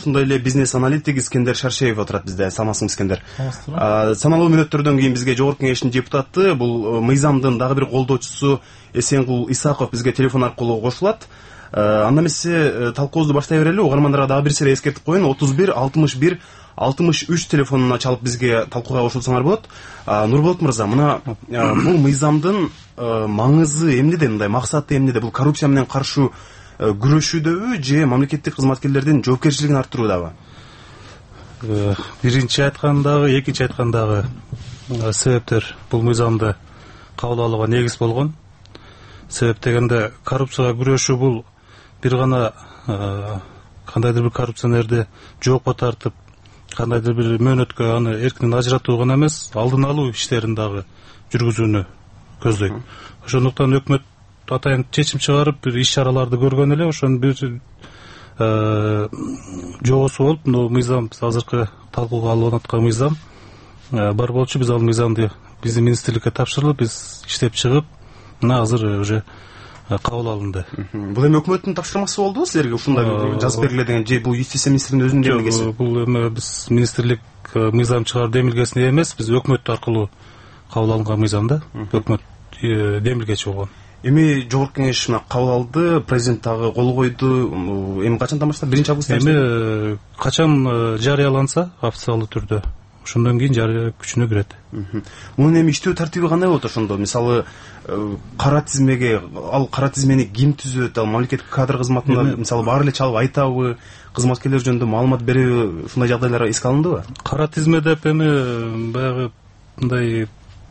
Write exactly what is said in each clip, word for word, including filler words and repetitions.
ушундай эле бизнес аналитик Искендер Шаршеев отурат бизде. Саламатсызбы, Искендер? Саналуу мүнөттөрдөн кийин бизге Жогорку Кеңештин депутаты, бул мыйзамдын дагы бир колдоочусу Эсенгул Исаков бизге телефон аркылуу кошулат. Анда эмесе талкуубузду баштай берели. Угармандарга дагы бир сере эскертип коеюн. отуз бир алтымыш бир алтымыш үч телефонуна чалып бизге талкууга кошулсаңар болот. Нурболот мырза, мына бул мыйзамдын маңызы эмнеде, мындай максаты эмнеде? Бул коррупция менен каршы күрөшүүдөбү же мамлекеттик кызматкерлердин жоопкерчилигин арттыруудабы? Биринчи айткандагы, экинчи айткандагы себептер бул мыйзамды кабыл алууга негиз болгон. Себеп дегенде коррупцияга күрөшүү бул бир гана кандайдыр бир коррупционерди жоопко тартып, кандайдыр бир мөөнөткө аны эркинен ажыратуу гана эмес, алдын алуу иштерин дагы жүргүзүүнү көздөйт. Ошондуктан өкмөт атайын чечим чыгарып, бир иш-чараларды көргөн эле, ошонун бир жобосу болуп, мына мыйзам азыркы талкууга алып аткан мыйзам бар болчу. Биз ал мыйзамды биздин министрликке тапшырылып, биз иштеп чыгып, мына азыр уже кабыл алынды. Бул эми өкмөттүн тапшырмасы болдубу силерге ушундай жазып бергиле деген, же бул юстиция министринин өзүнүн демилгеси? Бул эми биз министрлик мыйзам чыгаруу демилгесине эмес, биз өкмөт аркылуу кабыл алынган мыйзамда өкмөт демилгечи болгон. Эми Жогорку Кеңеш кабыл алды, президент дагы кол койду. Эми качандан баштап? биринчи августтан эми качан жарыяланса официалдуу түрдө, ошондон кийин жарыя күчүнө кирет. Мунун эми иштөө тартиби кандай болот ошондо? Мисалы, кара тизмеге, ал кара тизмени ким түзөт? Ал мамлекеттик кадр кызматында мисалы баары эле чалып айтабы, кызматкерлер жөнүндө маалымат береби, ушундай жагдайлар эске алындыбы? Кара тизме деп эми баягы мындай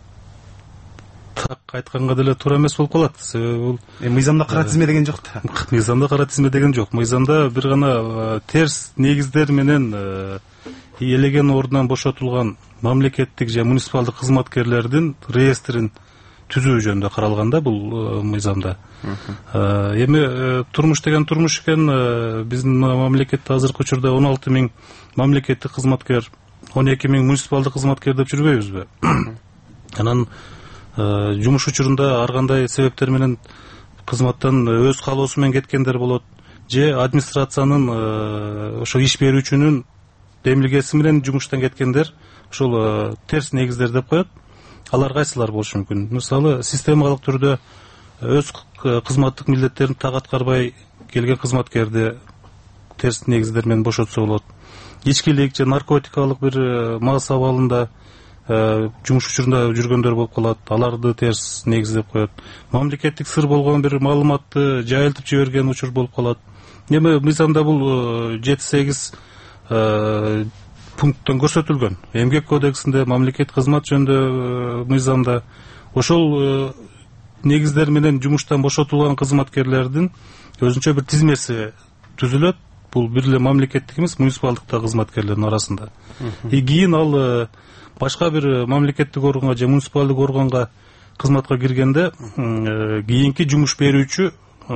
так айтканга деле туура эмес болуп калат. Себеби бул мыйзамда кара тизме деген жок да. Мыйзамда кара тизме деген жок. Мыйзамда бир гана терс негиздер менен элеген ордунан бошотулган мамлекеттик же муниципалдык кызматкерлердин реестрин түзүү жөнүндө каралган да бул мыйзамда. Эми турмуш деген турмуш экен. Биздин мамлекетте азыркы учурда он алты миң мамлекеттик кызматкер, он эки миң муниципалдык кызматкер деп жүрбөйбүзбү? Анан жумуш учурунда ар кандай себептер менен кызматтан өз каалоосу менен кеткендер болот, же администрациянын ошо иш берүүчүнүн демилгеси менен жумуштан кеткендер, ошол терс негиздер деп коет. Алар кайсылар болушу мүмкүн? Мисалы, системалык түрдө өз кызматтык милдеттерин так аткарбай келген кызматкерди терс негиздер менен бошотсо болот. Ичкилик же наркотикалык бир мас абалында жумуш учурунда жүргөндөр болуп калат, аларды терс негиз деп коет. Мамлекеттик сыр болгон бир маалыматты жайылтып жиберген учур болуп калат. Эми мыйзамда бул жети сегиз пункттан көрсөтүлгөн. Эмгек кодексинде, мамлекет кызмат жөнүндө мыйзамда ошол негиздер менен жумуштан бошотулган кызматкерлердин өзүнчө бир тизмеси түзүлөт. Бул бир эле мамлекеттик эмес, муниципалдыкта кызматкерлердин арасында. И кийин ал башка бир мамлекеттик органга же муниципалдык органга кызматка киргенде кийинки жумуш берүүчү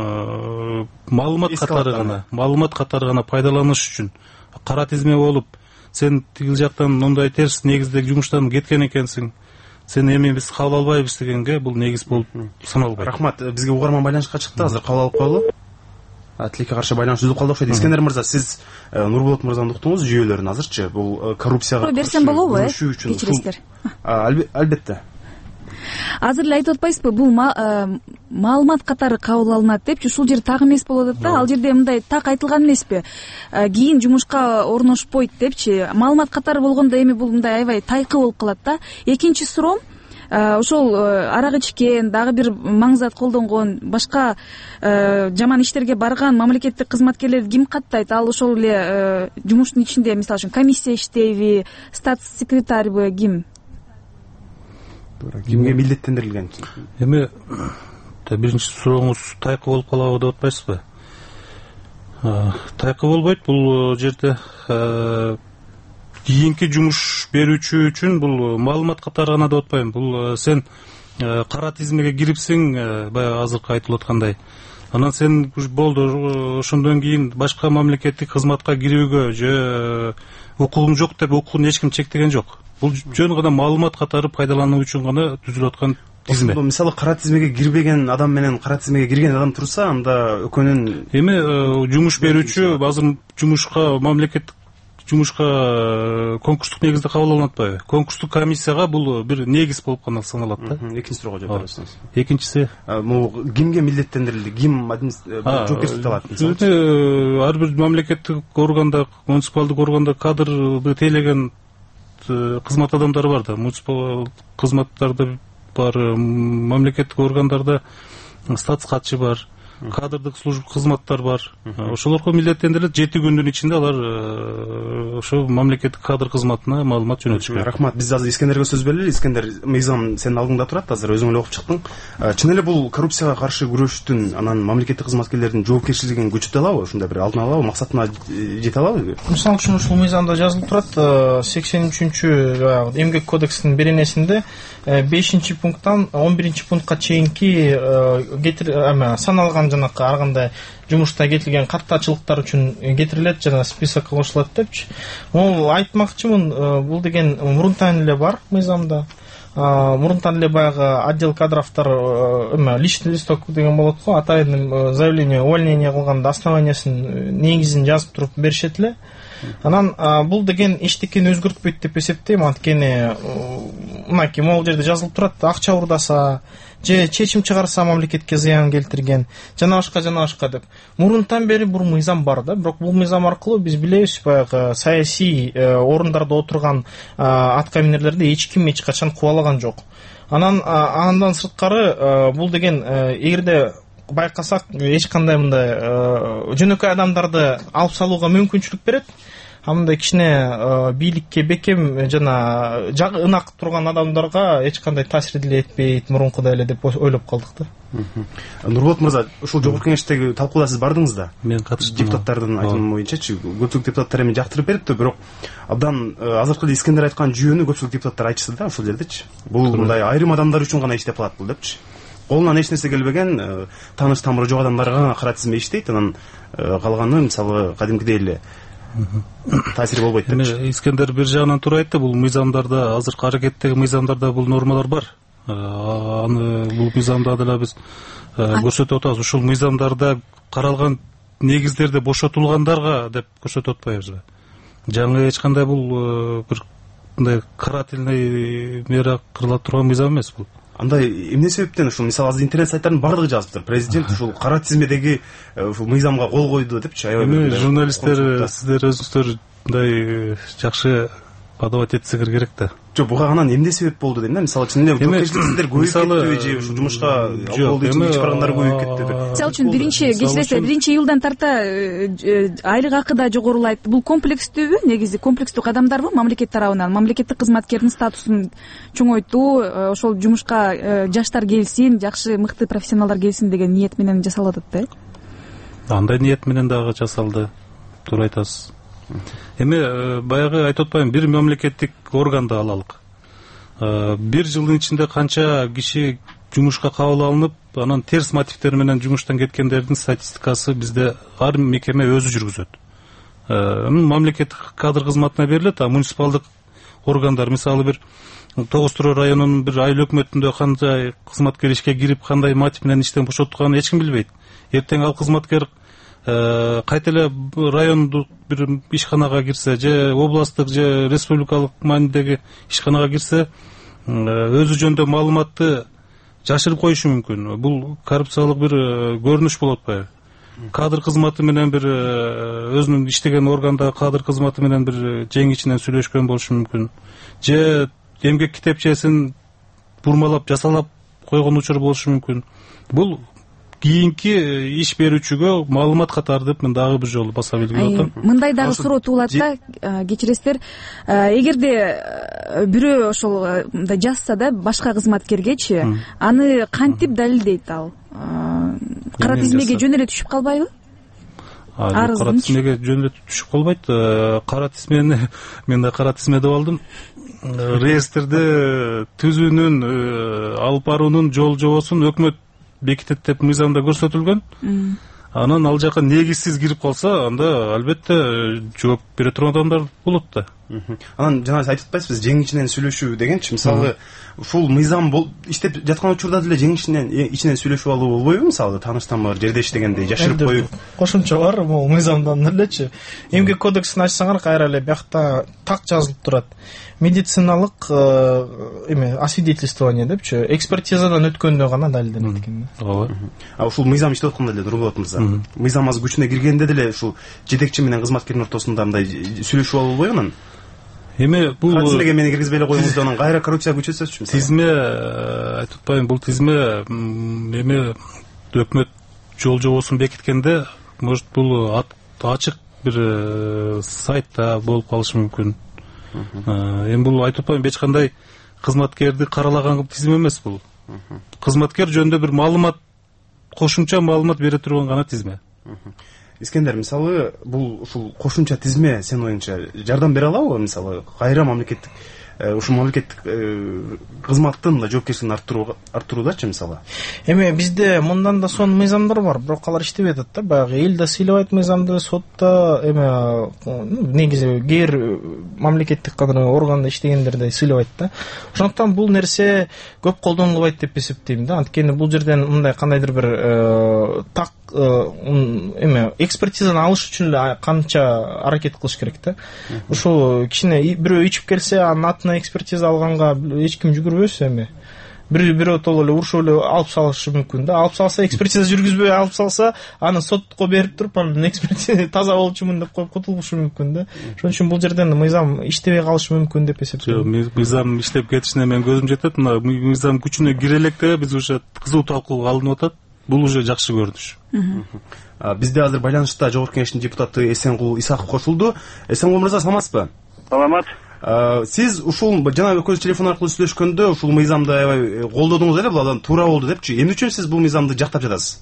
маалымат катары гана, маалымат катары гана пайдаланыш үчүн кара тизме болуп, сен тигил жактан мындай терс негиздеги жумуштан кеткен экенсиң, сен эми биз кабыл албайбыз дегенге бул негиз болуп саналбайт. Рахмат. Бизге угарман байланышка чыкты, азыр кабыл алып коелу. Тилекке каршы байланыш үзүп калды окшойт. Искендер мырза, сиз Нурболот мырзаны уктуңуз жүйөлөрүн азырчы? Бул коррупцияга берсем болобу, э? Кечиресиздер. Албетте. Азыр эле айтып атпайсызбы, бул маалымат катары кабыл алынат депчи, ушул жер так эмес болуп атат да. Ал жерде мындай так айтылган эмеспи? Кийин жумушка орношпойт депчи. Маалымат катары болгондо эми бул мындай аябай тайкы болуп калат да. Экинчи суроом, ошол арак ичкен, дагы бир маң зат колдонгон, башка жаман иштерге барган мамлекеттик кызматкерлерди ким каттайт? Ал ошол эле жумуштун ичинде, мисалы үчүн, комиссия иштейби, статс секретарьбы, ким? Кимге милдеттендирилген? Эми биринчи сурооңуз тайкы болуп калабы деп атпайсызбы? Тайкы болбойт. Бул жерде кийинки жумуш берүүчү үчүн бул маалымат катары гана деп атпайм. Бул сен кара тизмеге кирипсиң, баягы азыркы айтылып аткандай. Анан сен болду, ошондон кийин башка мамлекеттик кызматка кирүүгө же укугуң жок деп укугун эч ким чектеген жок. Бул жөн гана маалымат катары пайдалануу үчүн гана түзүлүп аткан тизме. Мисалы кара тизмеге кирбеген адам менен кара тизмеге кирген адам турса, анда ÖKөнүн эми жумуш берүүчү азыр жумушка мамлекеттик жумушка конкурстук негизде кабыл алынат атпайбы? Конкурстук комиссияга бул бир негиз болуп гана саналат да. Экинчи суроого жооп бересиңиз. Экинчиси, могу кимге милдеттендирилди, ким жоопкерчиликти алат? Ар бир мамлекеттик органда, муниципалдык органда кадрды тейлеген кызмат адамдары бар да. Муниципал кызматтарда бар, мамлекеттик органдарда статус катчы бар, кадрдык служба кызматтар бар. Ошолорго милдеттендирилет, жети күндүн ичинде алар ошо мамлекеттик кадр кызматына маалымат жөнөтүш керек. Рахмат. Биз азыр Искендерге сөз берели. Искендер, мыйзам сенин алдыңда турат, азыр өзүң эле окуп чыктың. Чын эле бул коррупцияга каршы күрөштүн, анан мамлекеттик кызматкерлердин жоопкерчилигин күчөтө алабы? Ушундай бир алдын алабы, максатына жете алабы? Мисалы үчүн ушул мыйзамда жазылып турат, сексен үчүнчү эмгек кодексинин беренесинде бешинчи пункттан он биринчи пунктка чейинки саналган жанакы ар кандай жумушта кетилген каттачылыктар үчүн кетирилет, жана список кошулат депчи. Могу айтмакчымын, бул деген мурунтан эле бар мыйзамда. Мурунтан эле баягы отдел кадровдор эме личный листок деген болот го, атайын заявление увольнение кылганда основаниясын, негизин жазып туруп беришет эле. Анан бул деген эчтекени өзгөртпөйт деп эсептейм, анткени мынакей могул жерде жазылып турат, акча урдаса же чечим чыгарса мамлекетке зыян келтирген, жана башка жана башка деп. Мурунтан бери бул мыйзам бар да, бирок бул мыйзам аркылуу биз билебиз, баягы саясий орундарда отурган аткаминерлерди эч ким эч качан кубалаган жок. Анан андан сырткары бул деген эгерде байкасак эч кандай мындай жөнөкөй адамдарды алып салууга мүмкүнчүлүк берет. Мындай кичине бийликке бекем жана ынак турган адамдарга эч кандай таасир деле этпейт мурункудай эле деп ойлоп калдык да. Нурболот мырза, ушул жогорку кеңештеги талкууларга сиз бардыңыз да? Мен катыштым. Депутаттардын айтымы боюнчачы, көпчүлүк депутаттар эми жактырып берипти, бирок абдан азыркы эле Искендер айткан жүйөнү көпчүлүк депутаттар айтышты да ушул жердечи. Бул мындай айрым адамдар үчүн гана иштеп калат бул депчи. Колунан эч нерсе келбеген, тааныш тамыры жок адамдарга гана кара тизме иштейт, анан калганы мисалы кадимкидей эле таасири болбойт депчи. Эми Искендер бир жагынан туура айтты, бул мыйзамдарда, азыркы аракеттеги мыйзамдарда бул нормалар бар. Аны бул мыйзамда деле биз көрсөтүп атабыз. Ушул мыйзамдарда каралган негиздерде бошотулгандарга деп көрсөтүп атпайбызбы? Жаңы эч кандай бул бир мындай карательный мера кырыла турган мыйзам эмес бул. Андай эмне себептен ушул мисалы азыр интернет сайттардын бардыгы жазыптыр. Президент ушул кара тизмедеги ушул мыйзамга кол койду депчи. Эми журналисттер сиздер өзүңүздөр мындай жакшы подавать этсеңер керек да. Жок, буга анан эмне себеп болду дейм да. Мисалы чын эле жоопкерчиликтер көбөйүп кеттиби же ушул жумушка алкоголду ичип баргандар көбөйүп кеттиби? Мисалы үчүн биринчи кечиресиз, биринчи июлдан тарта айлык акы да жогорулайт. Бул комплекстүүбү, негизи комплекстүү кадамдарбы мамлекет тарабынан? Мамлекеттик кызматкердин статусун чоңойтуу, ошол жумушка жаштар келсин, жакшы мыкты профессионалдар келсин деген ниет менен жасалып атат да. Андай ниет менен дагы жасалды. Туура айтасыз. Эми баягы айтып атпайбы, бир мамлекеттик органды алалык. Бир жылдын ичинде канча киши жумушка кабыл алынып, анан терс мотивдер менен жумуштан кеткендердин статистикасы бизде ар мекеме өзү жүргүзөт. Мамлекеттик кадр кызматына берилет, а муниципалдык органдар, мисалы бир Тогуз Туроо районунун бир айыл өкмөтүндө кандай кызматкер ишке кирип, кандай мотив менен иштен бошотулганын эч ким билбейт. Эртең ал кызматкер кайта эле райондук бир ишканага кирсе, же областтык же республикалык маанидеги ишканага кирсе, өзү жөнүндө маалыматты жашырып коюшу мүмкүн. Бул коррупциялык бир көрүнүш болуп атпайбы? Кадр кызматы менен бир өзүнүн иштеген органдагы кадр кызматы менен бир жең ичинен сүйлөшкөн болушу мүмкүн. Же эмгек китепчесин бурмалап жасалап койгон учур болушу мүмкүн. Бул кийинки иш берүүчүгө маалымат катары деп мен дагы бир жолу баса белгилеп атам. Мындай дагы суроо туулат да, кечиресиздер, эгерде бирөө ошол мындай жазса да башка кызматкергечи, аны кантип далилдейт ал? Кара тизмеге жөн эле түшүп калбайбы? Кара тизмеге жөн эле түшүп калбайт. Кара тизмени мен да кара тизме деп алдым. Реестрде түзүүнүн, алып баруунун жол жобосун өкмөт бекитет деп мыйзамда көрсөтүлгөн. Анан ал жака негизсиз кирип калса, анда албетте жооп бере турган адамдар болот да. Анан жана сиз айтып атпайсызбы жең ичинен сүйлөшүү дегенчи, мисалы ушул мыйзам иштеп жаткан учурда деле жең ичинен ичинен сүйлөшүп алуу болбойбу, мисалы тааныштан бар жерде иштегенде жашырып коюп. Кошумча бар, могу мыйзамдан элечи. Эмгек кодексин ачсаңар кайра эле биякта так жазылып турат. Медициналык эме освидетельствование депчи, экспертизадан өткөндө гана далилденет экен. Ооба. А ушул мыйзам иштеп атканда деле Нурболот мырза, мыйзам азыр күчүнө киргенде деле ушул жетекчи менен кызматкердин ортосунда мындай сүйлөшүп алуу болбойбу анан? Эми бул тизмеге мени киргизбей эле коюңуз деп анан кайра коррупция күчөтсөчү. Тизме айтып атпайбын, бул тизме эме өкмөт жол жобосун бекиткенде, может бул ачык бир сайтта болуп калышы мүмкүн. Эми бул айтып атпайбын, эч кандай кызматкерди каралаган тизме эмес бул. Кызматкер жөнүндө бир маалымат, кошумча маалымат бере турган гана тизме. Искендер, мисалы бул ушул кошумча тизме сен оюңча жардам бере алабы, мисалы кайра мамлекеттик ушул мамлекеттик кызматтын жоопкерчилигин арттырууга арттыруудачы мисалы? Эми бизде мындан да сонун мыйзамдар бар, бирок алар иштебей атат да. Баягы эл да сыйлабайт мыйзамды, сотто эме негизи кээ бир мамлекеттик органда иштегендерди сыйлабайт да. Ошондуктан бул нерсе көп колдонулбайт деп эсептейм да. Анткени бул жерден мындай кандайдыр бир так эме экспертизаны алыш үчүн эле канча аракет кылыш керек да. Ушул кичине бирөө ичип келсе, анын атына экспертиза алганга эч ким жүгүрбөс эми. Бир бирөө толо эле урушуп эле алып салышы мүмкүн да. Алып салса, экспертиза жүргүзбөй алып салса, аны сотко берип туруп, анан экспертиза таза болчумун деп коюп кутулушу мүмкүн да. Ошон үчүн бул жерден мыйзам иштебей калышы мүмкүн деп эсептейм. Жок, мыйзам иштеп кетишине мен көзүм жетет. Мына мыйзам күчүнө кире электе биз уже кызуу талкууга алынып атат. Бул уже жакшы көрүнүш. Бизде азыр байланышта Жогорку Кеңештин депутаты Эсенгул Исаков кошулду. Эсенгул мырза, саламатсызбы? Саламат. Сиз ушул жана көз телефон аркылуу сүйлөшкөндө ушул мыйзамды аябай колдодуңуз эле, бул адам туура болду депчи. Эмне үчүн сиз бул мыйзамды жактап жатасыз?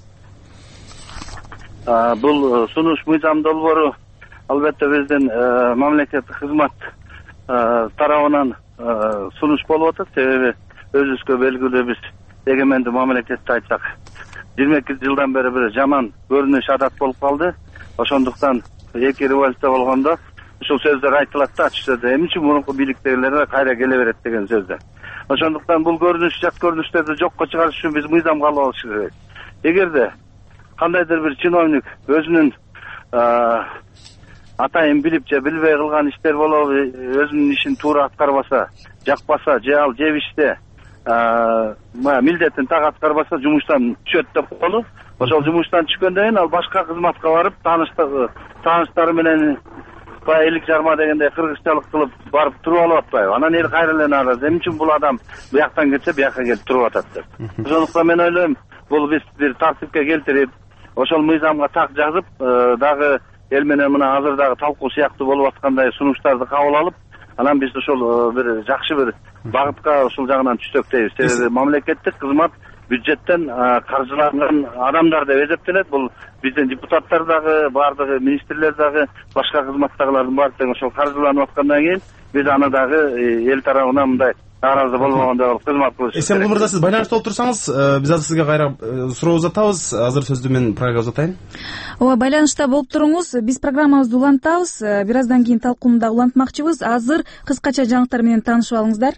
Бул сунуш мыйзам долбоору албетте биздин мамлекеттик кызмат тарабынан сунуш болуп атат. Себеби өзүбүзгө белгилүү биз эгемендүү мамлекетти айтсак, жыйырма эки жылдан бери бир жаман көрүнүш адат болуп калды. Ошондуктан эки революция болгондо ушул сөздөр айтылат да, ачык сөздө. Эмне үчүн мурунку бийликтегилер кайра келе берет деген сөздөр. Ошондуктан бул көрүнүш, жат көрүнүштөрдү жокко чыгарыш үчүн биз мыйзам кабыл алыш керек. Эгерде кандайдыр бир чиновник өзүнүн атайын билип же билбей кылган иштер болобу, өзүнүн ишин туура аткарбаса, жакпаса же ал жебиште милдетин так аткарбаса жумуштан түшөт деп коелу. Ошол жумуштан түшкөндөн кийин ал башка кызматка барып, тааныштары менен баягы элик жарма дегендей кыргызчалык кылып барып туруп алып атпайбы? Анан эл кайра эле нааразы. Эмне үчүн бул адам бияктан кетсе, бияка келип туруп атат деп. Ошондуктан мен ойлойм, бул биз бир тартипке келтирип, ошол мыйзамга так жазып, дагы эл менен мына азыр дагы талкуу сыяктуу болуп аткандай сунуштарды кабыл алып, анан биз ошол бир жакшы бир багытка ушул жагынан түшсөк дейбиз. Себеби мамлекеттик кызмат бюджеттен каржыланган адамдар деп эсептелет. Бул биздин депутаттар дагы, баардыгы министрлер дагы, башка кызматтагылардын баары тең ошол каржыланып аткандан кийин биз аны дагы эл тарабынан мындай нааразы болбогондой болуп кызмат кылыш керек. Эсенгул мырза, сиз байланышта болуп турсаңыз, биз азыр сизге кайра суроо узатабыз. Азыр сөздү мен программага узатайын. Ооба, байланышта болуп туруңуз. Биз программабызды улантабыз. Бир аздан кийин талкууну да улантмакчыбыз. Азыр кыскача жаңылыктар менен таанышып алыңыздар.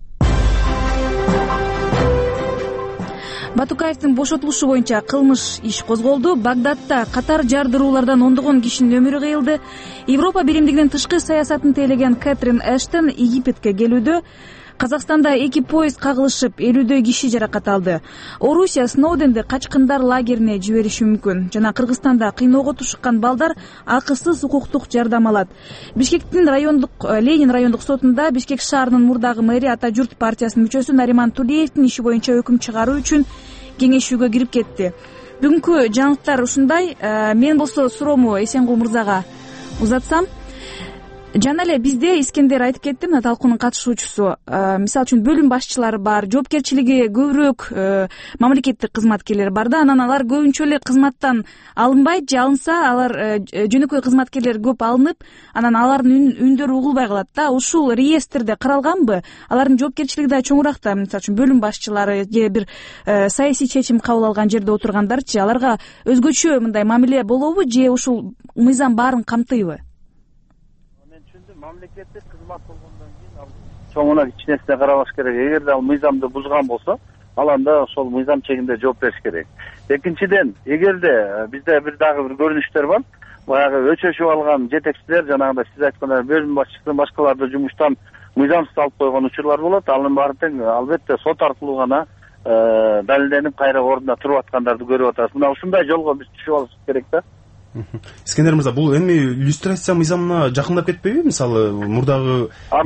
Батукаевдин бошотулушу боюнча кылмыш иш козголду. Багдадта катар жардыруулардан ондогон кишинин өмүрү кыйылды. Европа биримдигинин тышкы саясатын тейлеген Кэтрин Эштон Египетке келүүдө. Казакстанда эки поезд кагылышып, элүүдөй киши жаракат алды. Орусия Сноуденди качкындар лагерине жибериши мүмкүн. Жана Кыргызстанда кыйноого тушуккан балдар акысыз укуктук жардам алат. Бишкектин райондук Ленин райондук сотунда Бишкек шаарынын мурдагы мэри Ата журт партиясынын мүчөсү Нариман Тулеевдин иши боюнча өкүм чыгаруу үчүн кеңешүүгө кирип кетти. Бүгүнкү жаңылыктар ушундай. Мен болсо суроому Эсенгул мырзага узатсам. Жана эле бизде Искендер айтып кетти, мына талкуунун катышуучусу, мисалы үчүн бөлүм башчылары бар, жоопкерчилиги көбүрөөк мамлекеттик кызматкерлер бар да, анан алар көбүнчө эле кызматтан алынбайт, же алынса алар жөнөкөй кызматкерлер көп алынып, анан алардын үндөрү угулбай калат да. Ушул реестрде каралганбы? Алардын жоопкерчилиги да чоңураак да, мисалы үчүн бөлүм башчылары же бир саясий чечим кабыл алган жерде отургандарчы, аларга өзгөчө мындай мамиле болобу же ушул мыйзам баарын камтыйбы? мен түшүндүм, мамлекеттик кызмат болгондон кийин ал чоңуна кичинесине карабаш керек. Эгерде ал мыйзамды бузган болсо, ал анда ошол мыйзам чегинде жооп бериш керек. Экинчиден, эгерде бизде бир дагы бир көрүнүштөр бар, баягы өчөшүп алган жетекчилер, жанагындай сиз айткандай бөлүм башчысы башкаларды жумуштан мыйзамсыз алып койгон учурлар болот. Анын баары тең албетте сот аркылуу гана далилденип кайра ордуна туруп аткандарды көрүп атабыз. Мына ушундай жолго биз түшүп алышыбыз керек да. Искендер мырза, бул эми иллюстрация мыйзамына жакындап кетпейби? Мисалы, мурдагы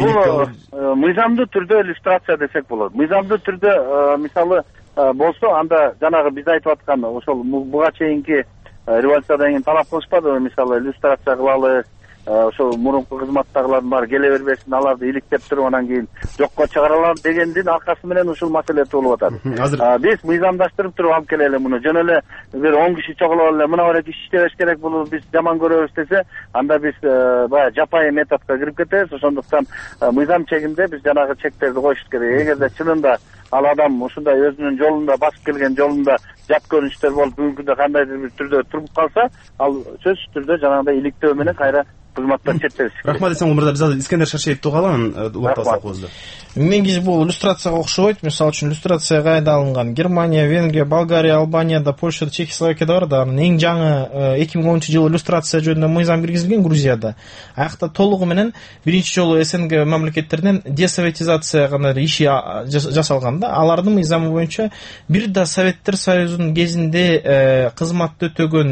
бул мыйзамдуу түрдө иллюстрация десек болот. Мыйзамдуу түрдө мисалы болсо, анда жанагы биз айтып аткан ошол буга чейинки революциядан кийин талап кылышпадыбы? Мисалы, иллюстрация кылалы, ошол мурунку кызматтагылардын баары келе бербесин, аларды иликтеп туруп анан кийин жокко чыгаралар дегендин аркасы менен ушул маселе болуп атат. Азыр биз мыйзамдаштырып туруп алып келели муну. Жөн эле бир он киши чогулуп эле мына бир иш иштебеш керек, бул биз жаман көрөбүз десе, анда биз баягы жапайы методко кирип кетебиз. Ошондуктан мыйзам чегинде биз жанагы чектерди коюш керек. Эгерде чынында ал адам ушундай өзүнүн жолунда, басып келген жолунда жат көрүнүштөр болуп бүгүнкү күндө кандайдыр бир түрдө туруп калса, ал сөзсүз түрдө жанагындай иликтөө менен кайра кызматтан четтетиш керек. Рахмат Эсенгул мырза, биз азыр Искендер Шаршеевди угалы, анан убакыт алсак болобуз. Негизи бул иллюстрацияга окшобойт. Мисалы үчүн иллюстрация кайда алынган? Германия, Венгрия, Болгария, Албанияда, Польшада, Чехословакияда бар да. Анын эң жаңы эки миң онунчу жылы иллюстрация жөнүндө мыйзам киргизилген Грузияда. Аякта толугу менен биринчи жолу СНГ мамлекеттеринен десоветизация гана иши жасалган да. Алардын мыйзамы боюнча бир да Советтер Союзунун кезинде кызматты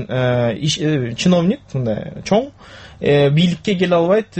өтөгөн чиновник, мындай чоң бийликке келе албайт,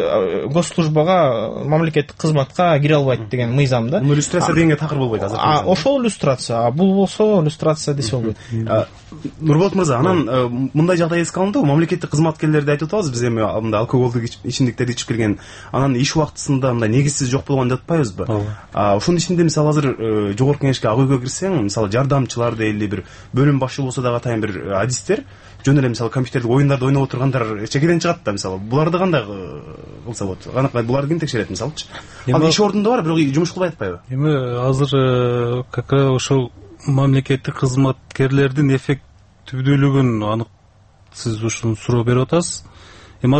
госслужбага, мамлекеттик кызматка кире албайт деген мыйзам да. Бул иллюстрация дегенге такыр болбойт азыр. А ошол иллюстрация, а бул болсо иллюстрация десе болбойт. Нурболот мырза, анан мындай жагдай эске алынды, мамлекеттик кызматкерлерди айтып атабыз, биз эми мындай алкоголдук ичимдиктерди ичип келген, анан иш убактысында мындай негизсиз жок болгон деп атпайбызбы? Ошонун ичинде мисалы азыр жогорку кеңешке ак үйгө кирсең, мисалы жардамчылар дейли, бир бөлүм башчы болсо дагы атайын бир адистер жөн эле мисалы компьютердик оюндарды ойноп отургандар чекеден чыгат да, мисалы буларды кандай кылса болот? Анакай буларды ким текшерет мисалычы? Ал иш ордунда бар, бирок жумуш кылбай атпайбы? Эми азыр как раз ошол мамлекеттик кызматкерлердин эффективдүүлүгүн анык сиз ушуну суроо берип атасыз. Эми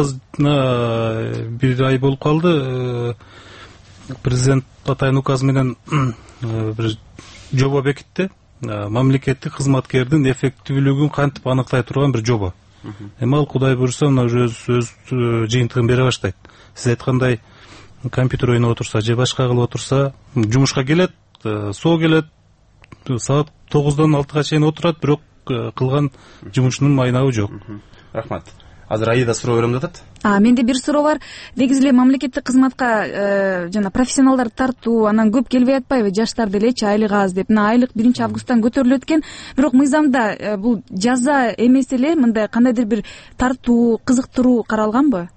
азыр бир ай болуп калды, президент атайын указ менен бир жобо бекитти. Мамлекеттик кызматкердин эффективдүүлүгүн кантип аныктай турган бир жобо. Эми ал Кудай буйруса өз өз жыйынтыгын бере баштайт. Сиз айткандай, компьютер ойноп отурса же башка кылып отурса, жумушка келет, соо келет, саат тогуздан алтыга чейин отурат, бирок кылган жумушунун майнабы жок. Рахмат. Азыр Аида суроо берем деп атат. А менде бир суроо бар. Негизи эле мамлекеттик кызматка жана профессионалдарды тартуу анан көп келбей атпайбы? Жаштар делечи айлык аз деп. Мына айлык биринчи августтан көтөрүлөт экен. Бирок мыйзамда бул жаза эмес эле мындай кандайдыр бир тартуу, кызыктыруу каралганбы?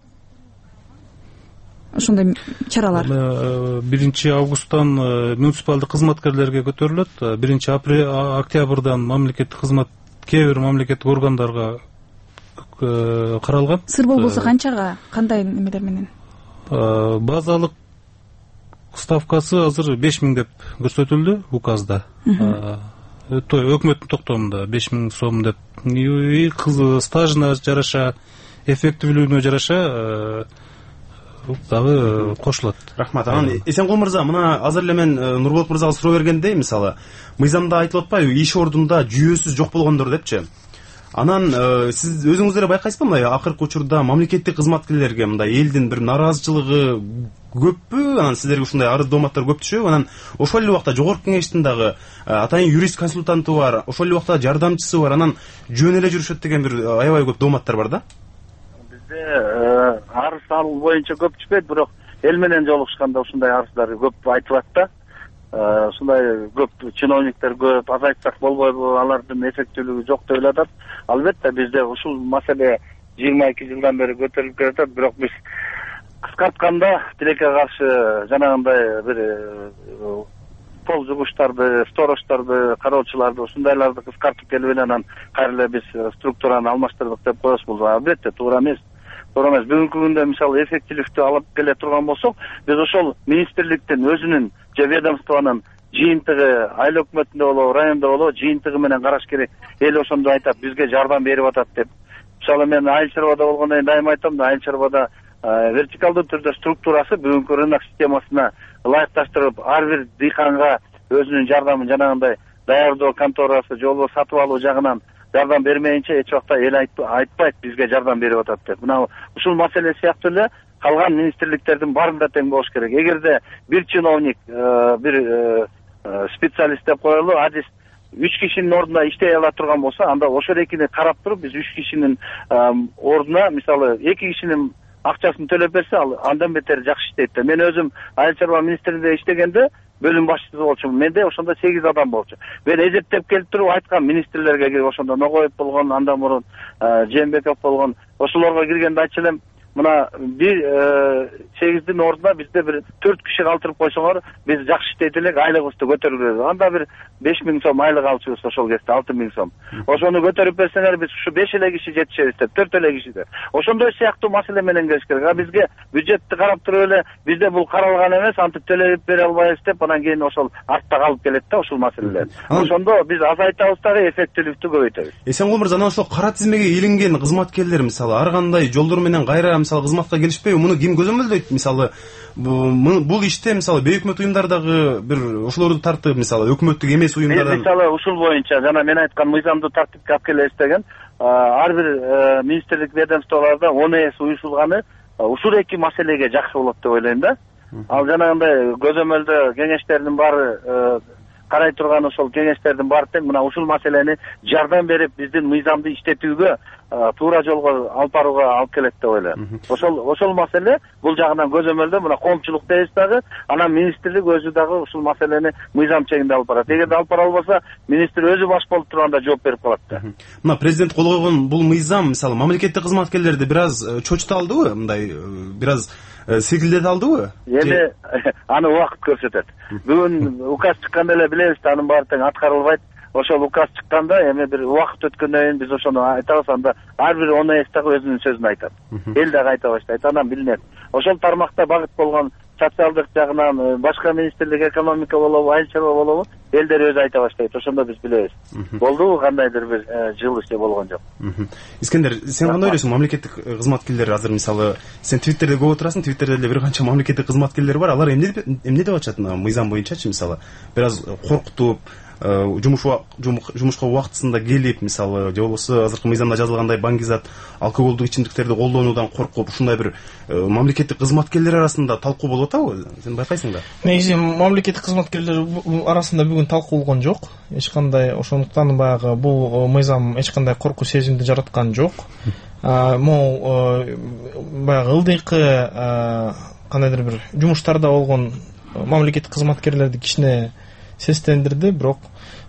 Ошондой чаралар. биринчи августтан муниципалдык кызматкерлерге көтөрүлөт. биринчи октябрдан мамлекеттик кызмат кээ бир мамлекеттик органдарга каралган. Сыр болбосо канчага, кандай немелер менен? Базалык ставкасы азыр беш миң деп көрсөтүлдү указда. Өкмөттүн токтомунда беш миң сом деп. Стажына жараша, эффективдүүлүгүнө жараша дагы кошулат. Рахмат. Анан Эсенгул мырза, мына азыр эле мен Нурболот мырзага суроо бергендей, мисалы, мыйзамда айтылып атпайбы, иш ордунда жүйөсүз жок болгондор депчи. Анан сиз өзүңүз эле байкайсызбы, мындай акыркы учурда мамлекеттик кызматкерлерге мындай элдин бир нараазычылыгы көппү? Анан сиздерге ушундай арыз дооматтар көп түшөбү? Анан ошол эле убакта жогорку кеңештин дагы атайын юрист консультанты бар, ошол эле убакта жардамчысы бар, анан жөн эле жүрүшөт деген бир аябай көп дооматтар бар да. Бизде арыз алуу боюнча көп түшпөйт, бирок эл менен жолугушканда ушундай арыздар көп айтылат да. Ушундай көп чиновниктер көп, азайтсак болбойбу, алардын эффективдүүлүгү жок деп элатат. Албетте бизде ушул маселе жыйырма эки жылдан бери көтөрүлүп келатат, бирок биз кыскартканда тилекке каршы жанагындай бир пол жугуштарды, сторождорду, кароочуларды, ушундайларды кыскартып келип эле анан кайра эле биз структураны алмаштырдык деп коебуз. Бул албетте туура эмес. Туура эмес. Бүгүнкү күндө мисалы эффективдүүлүктү алып келе турган болсок, биз ошол министрликтин өзүнүн же ведомствонун жыйынтыгы, айыл өкмөтүндө болобу, райондо болобу, жыйынтыгы менен караш керек. Эл ошондо айтат, бизге жардам берип атат деп. Мисалы мен айыл чарбада болгондон кийин дайыма айтам да, айыл чарбада вертикалдуу түрдө структурасы бүгүнкү рынок системасына ылайыкташтырып, ар бир дыйканга өзүнүн жардамын жанагындай даярдоо конторасы же болбосо сатып алуу жагынан жардам бермейинче эч убакта эл айтпайт бизге жардам берип атат деп. Мына ушул маселе сыяктуу эле калган министрликтердин баарында тең болуш керек. Эгерде бир чиновник, бир специалист деп коелу, адис үч кишинин ордуна иштей ала турган болсо, анда ошол экини карап туруп биз үч кишинин ордуна, мисалы, эки кишинин акчасын төлөп берсе, ал андан бетер жакшы иштейт да. Мен өзүм айыл чарба министрлигинде иштегенде бөлүм башчысы болчумун. Менде ошондо сегиз адам болчу. Мен эзептеп келип туруп айткан министрлерге кирип, ошондо Ногоев болгон, андан мурун Жээнбеков болгон, ошолорго киргенде айтчу элем, мына бир сегиздин ордуна бизде бир төрт киши калтырып койсоңор, биз жакшы иштейт элек, айлыгыбызды көтөрүп, анда бир беш миң сом айлык алчубуз ошол кезде, алты миң сом. Ошону көтөрүп берсеңер, биз ушу беш эле киши жетишебиз деп, төрт эле киши деп. Ошондой сыяктуу маселе менен келиш керек. А бизге бюджетти карап туруп эле бизде бул каралган эмес, антип төлөп бере албайбыз деп, анан кийин ошол артта калып келет да ушул маселелер. Ошондо биз азайтабыз дагы, эффектиликтүү көбөйтөбүз. Эсенгул мырза, анан ошол кара тизмеге илинген кызматкерлер, мисалы, ар кандай жолдор менен кайра мисалы кызматка келишпейби, муну ким көзөмөлдөйт? Мисалы, бул иште мисалы бейөкмөт уюмдардагы бир ошолорду тартып, мисалы өкмөттүк эмес уюмдардан, мисалы ушул боюнча жана мен айткан мыйзамдуу тартипке алып келебиз деген ар бир министрлик ведомстволордо он эс уюшулганы ушул эки маселеге жакшы болот деп ойлойм да. Ал жанагындай көзөмөлдө кеңештердин баары карай турган ошол кеңештердин баары тең мына ушул маселени жардам берип биздин мыйзамды иштетүүгө туура жолго алып барууга алып келет деп ойлойм. Ошол ошол маселе бул жагынан көзөмөлдө мына коомчулук дейбиз дагы, анан министрлик өзү дагы ушул маселени мыйзам чегинде алып барат. Эгерде алып бара албаса, министр өзү баш болуп турганда жооп берип калат да. Мына президент кол койгон бул мыйзам мисалы мамлекеттик кызматкерлерди бир аз чочута алдыбы, мындай бир аз секилдете алдыбы? Эми аны убакыт көрсөтөт. Бүгүн указ чыкканда эле билебиз да, анын баары тең аткарылбайт. Ошол указ чыкканда эми бир убакыт өткөндөн кийин биз ошону айтабыз, анда ар бир он эс дагы өзүнүн сөзүн айтат. Эл дагы айта баштайт, анан билинет. Ошол тармакта багыт болгон социалдык жагынан башка министрлик, экономика болобу, айыл чарба болобу, элдер өзү айта баштайт. Ошондо биз билебиз. Болдубу кандайдыр бир жылыш же болгон жок. Искендер, сен кандай ойлойсуң, мамлекеттик кызматкерлер азыр мисалы сен Твиттерде көрүп отурасың, Твиттерде эле бир канча мамлекеттик кызматкерлер бар, алар эмне эмне деп атышат мыйзам боюнчачы, мисалы бир аз коркутуп, жумушка убактысында келип, мисалы же болбосо азыркы мыйзамда жазылгандай баңгизат, алкоголдук ичимдиктерди колдонуудан коркуп, ушундай бир мамлекеттик кызматкерлер арасында талкуу болуп атабы? Сен байкайсың да? Негизи мамлекеттик кызматкерлер арасында бүгүн талкуу болгон жок. Эч кандай, ошондуктан баягы бул мыйзам эч кандай коркуу сезимди жараткан жок. Могу баягы ылдыйкы кандайдыр бир жумуштарда болгон мамлекеттик кызматкерлерди кичине сестендирди, бирок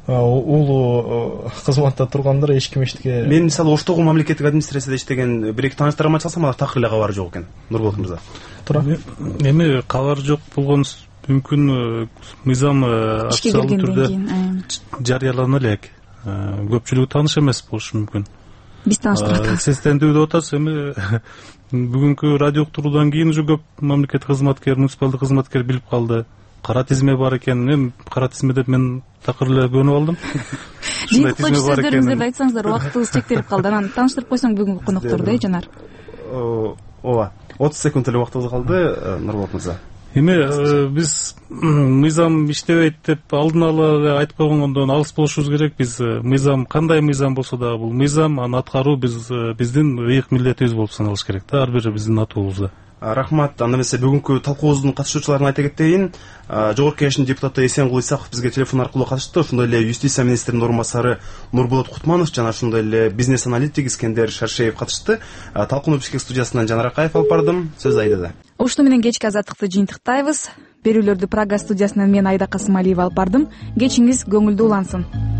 улуу кызматта тургандар эч ким эчтеке. Мен мисалы Оштогу мамлекеттик администрацияда иштеген бир эки тааныштарыма чалсам, алар такыр эле кабары жок экен. Нурболот мырза. Туура. Эми кабары жок болгон мүмкүн мыйзам официалдуу түрдө жарыялана элек. Көпчүлүгү тааныш эмес болушу мүмкүн. Биз тааныштырабыз. Сестендүү деп атасыз, эми бүгүнкү радио уктуруудан кийин уже көп мамлекеттик кызматкер, муниципалдык кызматкер билип калды. Кара тизме бар экен. Эми кара тизме деп мен такыр эле көнүп алдым. Ушундай тизме бар экен. Сөздөрүңүздөрдү айтсаңыздар, убактыбыз чектелип калды. Анан тааныштырып койсоң бүгүнкү конокторду, э, Жанар. Ооба. отуз секунд эле убактыбыз калды, Нурболот мырза. Эми биз мыйзам иштебейт деп алдын ала айтып койгондон алыс болушубуз керек. Биз мыйзам кандай мыйзам болсо да бул мыйзам, аны аткаруу биз биздин ыйык милдетибиз болуп саналыш керек да, ар бир биздин атыбызда. Рахмат. Анда эмесе бүгүнкү талкуубуздун катышуучуларына айта кетейин. Жогорку Кеңештин депутаты Эсенгул Исаков бизге телефон аркылуу катышты. Ошондой эле юстиция министринин орун басары Нурболот Кутманов жана ошондой эле бизнес аналитик Искендер Шаршеев катышты. Талкууну Бишкек студиясынан Жанар Акаев алып бардым. Сөз Айдада. Ушуну менен кечки азаттыкты жыйынтыктайбыз. Берүүлөрдү Прага студиясынан мен Айда Касымалиева алып бардым. Кечиңиз көңүлдүү улансын.